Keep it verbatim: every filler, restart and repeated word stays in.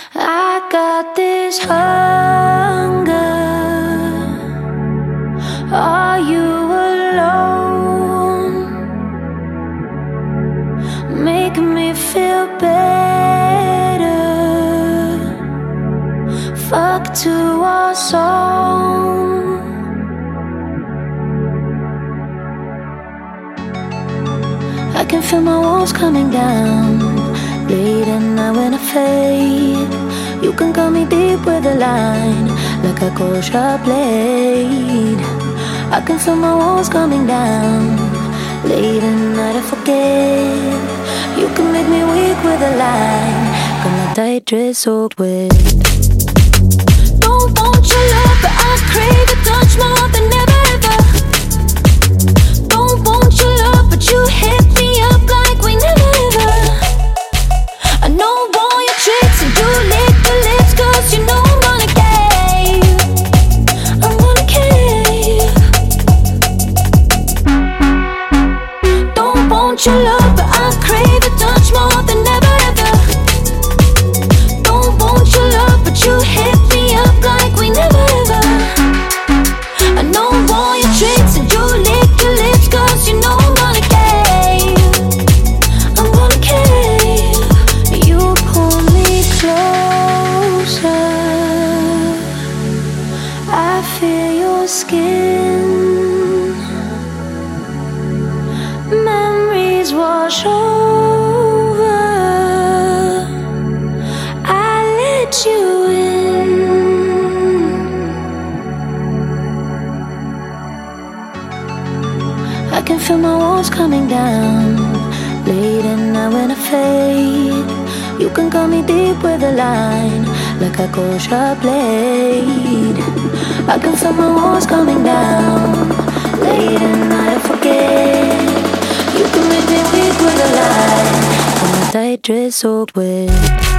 I got this hunger. Are you alone? Making me feel better. Fuck to our song. I can feel my walls coming down. Late at night when I fade, you can call me deep with a line, like a cold sharp blade. I can feel my walls coming down. Late at night I forget, you can make me weak with a line. Got my tight dress soaked wet. Don't want your love, but I crave your touch more than ever, ever. Don't want your love, but you hit me up like we never, ever. I know all your tricks and you lick the lips, cause you know I'm gonna cave. I'm gonna cave. Don't want your love, but I crave your touch more than ever, ever. Don't want your love, but you hit me up like we never, ever. I know all your tricks and you lick your lips, cause you know I'm gonna cave. I'm gonna cave. You pull me closer, I feel your skin. Memories wash over, I let you in. I can feel my walls coming down. Late at night when I fade, you can call me deep with a line, like a cold sharp blade. I can feel my walls coming down. Late at night I forget, you can make me weak with a line. And my tight dress soaked wet.